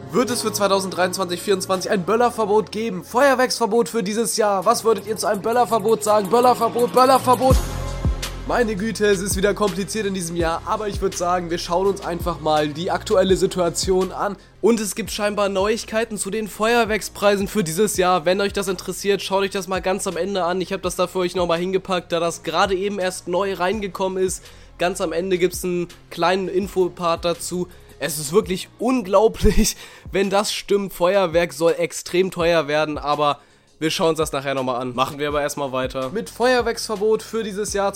Wird es für 2023-24 ein Böllerverbot geben? Feuerwerksverbot für dieses Jahr? Was würdet ihr zu einem Böllerverbot sagen? Böllerverbot, Böllerverbot! Meine Güte, es ist wieder kompliziert in diesem Jahr, aber ich würde sagen, wir schauen uns einfach mal die aktuelle Situation an. Und es gibt scheinbar Neuigkeiten zu den Feuerwerkspreisen für dieses Jahr. Wenn euch das interessiert, schaut euch das mal ganz am Ende an. Ich habe das da für euch nochmal hingepackt, da das gerade eben erst neu reingekommen ist. Ganz am Ende gibt es einen kleinen Infopart dazu. Es ist wirklich unglaublich, wenn das stimmt. Feuerwerk soll extrem teuer werden, aber wir schauen uns das nachher nochmal an. Machen wir aber erstmal weiter mit Feuerwerksverbot für dieses Jahr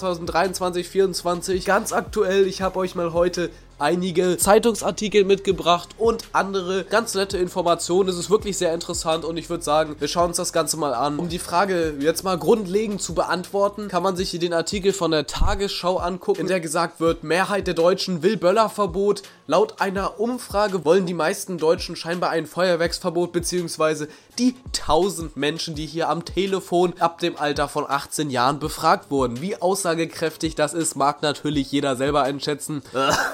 2023-24. Ganz aktuell, ich habe euch mal heute einige Zeitungsartikel mitgebracht und andere ganz nette Informationen. Es ist wirklich sehr interessant und ich würde sagen, wir schauen uns das Ganze mal an. Um die Frage jetzt mal grundlegend zu beantworten, kann man sich hier den Artikel von der Tagesschau angucken, in der gesagt wird, Mehrheit der Deutschen will Böllerverbot. Laut einer Umfrage wollen die meisten Deutschen scheinbar ein Feuerwerksverbot, beziehungsweise die 1000 Menschen, die hier am Telefon ab dem Alter von 18 Jahren befragt wurden. Wie aussagekräftig das ist, mag natürlich jeder selber einschätzen.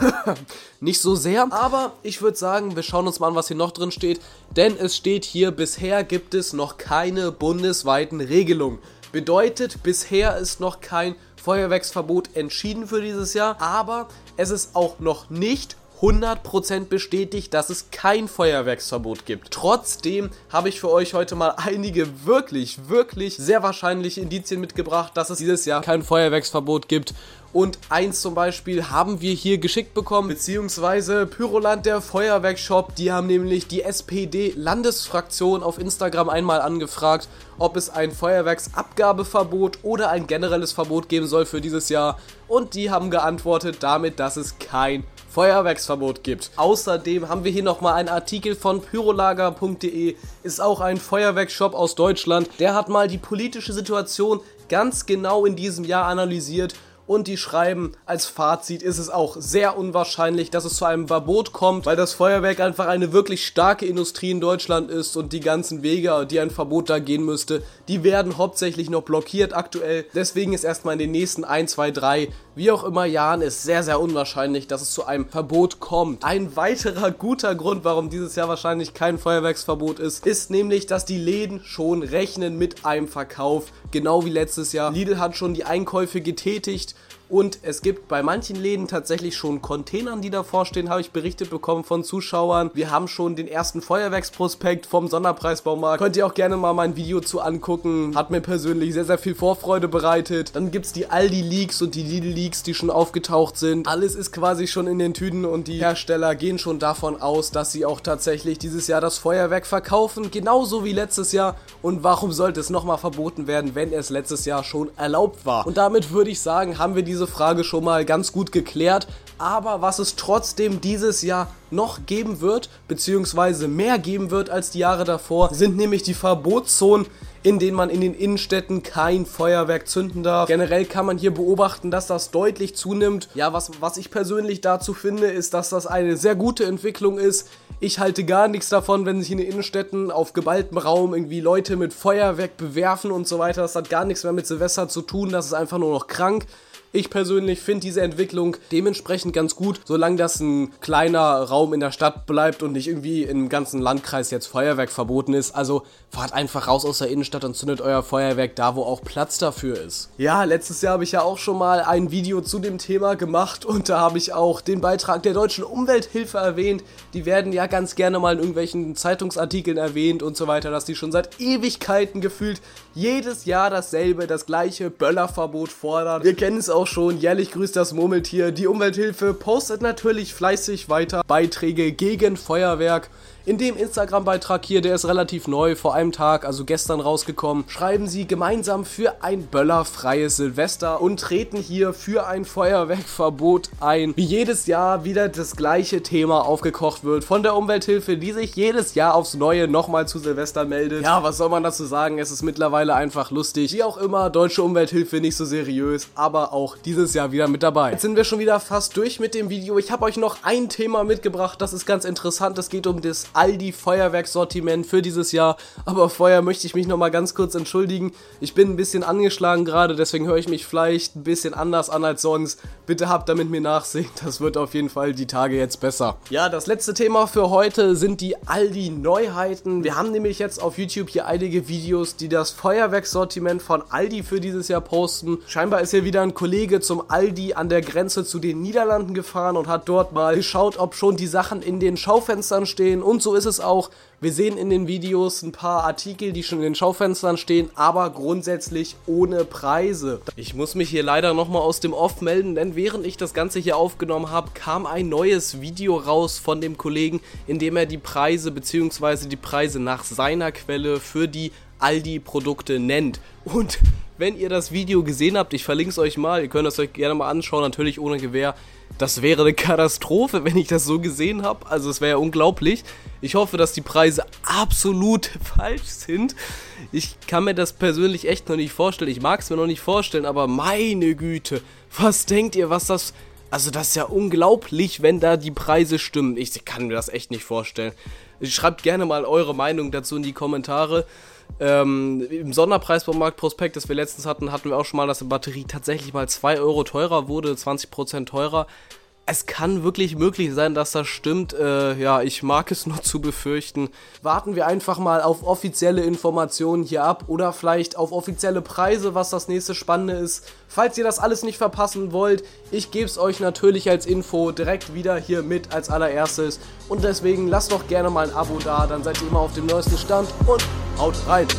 Nicht so sehr, aber ich würde sagen, wir schauen uns mal an, was hier noch drin steht, denn es steht hier, bisher gibt es noch keine bundesweiten Regelungen. Bedeutet, bisher ist noch kein Feuerwerksverbot entschieden für dieses Jahr, aber es ist auch noch nicht 100% bestätigt, dass es kein Feuerwerksverbot gibt. Trotzdem habe ich für euch heute mal einige wirklich sehr wahrscheinliche Indizien mitgebracht, dass es dieses Jahr kein Feuerwerksverbot gibt. Und eins zum Beispiel haben wir hier geschickt bekommen, beziehungsweise Pyroland, der Feuerwerkshop, die haben nämlich die SPD-Landesfraktion auf Instagram einmal angefragt, ob es ein Feuerwerksabgabeverbot oder ein generelles Verbot geben soll für dieses Jahr. Und die haben geantwortet damit, dass es kein Feuerwerksverbot gibt. Außerdem haben wir hier nochmal einen Artikel von pyrolager.de, ist auch ein Feuerwerkshop aus Deutschland. Der hat mal die politische Situation ganz genau in diesem Jahr analysiert. Und die schreiben, als Fazit ist es auch sehr unwahrscheinlich, dass es zu einem Verbot kommt, weil das Feuerwerk einfach eine wirklich starke Industrie in Deutschland ist und die ganzen Wege, die ein Verbot da gehen müsste, die werden hauptsächlich noch blockiert aktuell. Deswegen ist erstmal in den nächsten 1, 2, 3, wie auch immer Jahren, ist sehr unwahrscheinlich, dass es zu einem Verbot kommt. Ein weiterer guter Grund, warum dieses Jahr wahrscheinlich kein Feuerwerksverbot ist nämlich, dass die Läden schon rechnen mit einem Verkauf, genau wie letztes Jahr. Lidl hat schon die Einkäufe getätigt. Und es gibt bei manchen Läden tatsächlich schon Containern, die davor stehen, habe ich berichtet bekommen von Zuschauern. Wir haben schon den ersten Feuerwerksprospekt vom Sonderpreisbaumarkt. Könnt ihr auch gerne mal mein Video zu angucken. Hat mir persönlich sehr viel Vorfreude bereitet. Dann gibt es die Aldi-Leaks und die Lidl-Leaks, die schon aufgetaucht sind. Alles ist quasi schon in den Tüten und die Hersteller gehen schon davon aus, dass sie auch tatsächlich dieses Jahr das Feuerwerk verkaufen. Genauso wie letztes Jahr. Und warum sollte es nochmal verboten werden, wenn es letztes Jahr schon erlaubt war? Und damit würde ich sagen, haben wir diese Frage schon mal ganz gut geklärt, aber was es trotzdem dieses Jahr noch geben wird, beziehungsweise mehr geben wird als die Jahre davor, sind nämlich die Verbotszonen, in denen man in den Innenstädten kein Feuerwerk zünden darf. Generell kann man hier beobachten, dass das deutlich zunimmt. Ja, was ich persönlich dazu finde, ist, dass das eine sehr gute Entwicklung ist. Ich halte gar nichts davon, wenn sich in den Innenstädten auf geballtem Raum irgendwie Leute mit Feuerwerk bewerfen und so weiter. Das hat gar nichts mehr mit Silvester zu tun, das ist einfach nur noch krank. Ich persönlich finde diese Entwicklung dementsprechend ganz gut, solange das ein kleiner Raum in der Stadt bleibt und nicht irgendwie im ganzen Landkreis jetzt Feuerwerk verboten ist. Also fahrt einfach raus aus der Innenstadt und zündet euer Feuerwerk da, wo auch Platz dafür ist. Ja, letztes Jahr habe ich ja auch schon mal ein Video zu dem Thema gemacht und da habe ich auch den Beitrag der Deutschen Umwelthilfe erwähnt. Die werden ja ganz gerne mal in irgendwelchen Zeitungsartikeln erwähnt und so weiter, dass die schon seit Ewigkeiten gefühlt jedes Jahr dasselbe, das gleiche Böllerverbot fordern. Wir kennen es auch schon, jährlich grüßt das Murmeltier. Die Umwelthilfe postet natürlich fleißig weiter Beiträge gegen Feuerwerk. In dem Instagram-Beitrag hier, der ist relativ neu, vor einem Tag, also gestern rausgekommen, schreiben sie gemeinsam für ein böllerfreies Silvester und treten hier für ein Feuerwerkverbot ein. Wie jedes Jahr wieder das gleiche Thema aufgekocht wird von der Umwelthilfe, die sich jedes Jahr aufs Neue nochmal zu Silvester meldet. Ja, was soll man dazu sagen? Es ist mittlerweile einfach lustig. Wie auch immer, deutsche Umwelthilfe nicht so seriös, aber auch auch dieses Jahr wieder mit dabei. Jetzt sind wir schon wieder fast durch mit dem Video. Ich habe euch noch ein Thema mitgebracht, das ist ganz interessant. Es geht um das Aldi Feuerwerkssortiment für dieses Jahr. Aber vorher möchte ich mich nochmal ganz kurz entschuldigen. Ich bin ein bisschen angeschlagen gerade, deswegen höre ich mich vielleicht ein bisschen anders an als sonst. Bitte habt da mit mir Nachsehen, das wird auf jeden Fall die Tage jetzt besser. Ja, das letzte Thema für heute sind die Aldi Neuheiten. Wir haben nämlich jetzt auf YouTube hier einige Videos, die das Feuerwerkssortiment von Aldi für dieses Jahr posten. Scheinbar ist hier wieder ein Kollege zum Aldi an der Grenze zu den Niederlanden gefahren und hat dort mal geschaut, ob schon die Sachen in den Schaufenstern stehen, und so ist es auch. Wir sehen in den Videos ein paar Artikel, die schon in den Schaufenstern stehen, aber grundsätzlich ohne Preise. Ich muss mich hier leider nochmal aus dem Off melden, denn während ich das Ganze hier aufgenommen habe, kam ein neues Video raus von dem Kollegen, in dem er die Preise bzw. die Preise nach seiner Quelle für die Aldi-Produkte nennt. Und wenn ihr das Video gesehen habt, ich verlinke es euch mal, ihr könnt es euch gerne mal anschauen, natürlich ohne Gewähr. Das wäre eine Katastrophe, wenn ich das so gesehen habe, also es wäre ja unglaublich. Ich hoffe, dass die Preise absolut falsch sind. Ich kann mir das persönlich echt noch nicht vorstellen, ich mag es mir noch nicht vorstellen, aber meine Güte, was denkt ihr, was das... Also das ist ja unglaublich, wenn da die Preise stimmen. Ich kann mir das echt nicht vorstellen. Schreibt gerne mal eure Meinung dazu in die Kommentare. Im Sonderpreisbaumarkt-Prospekt, das wir letztens hatten, hatten wir auch schon mal, dass eine Batterie tatsächlich mal 2 Euro teurer wurde, 20% teurer. Es kann wirklich möglich sein, dass das stimmt. Ja, ich mag es nur zu befürchten. Warten wir einfach mal auf offizielle Informationen hier ab oder vielleicht auf offizielle Preise, was das nächste Spannende ist. Falls ihr das alles nicht verpassen wollt, ich gebe es euch natürlich als Info direkt wieder hier mit als allererstes. Und deswegen lasst doch gerne mal ein Abo da, dann seid ihr immer auf dem neuesten Stand und haut rein.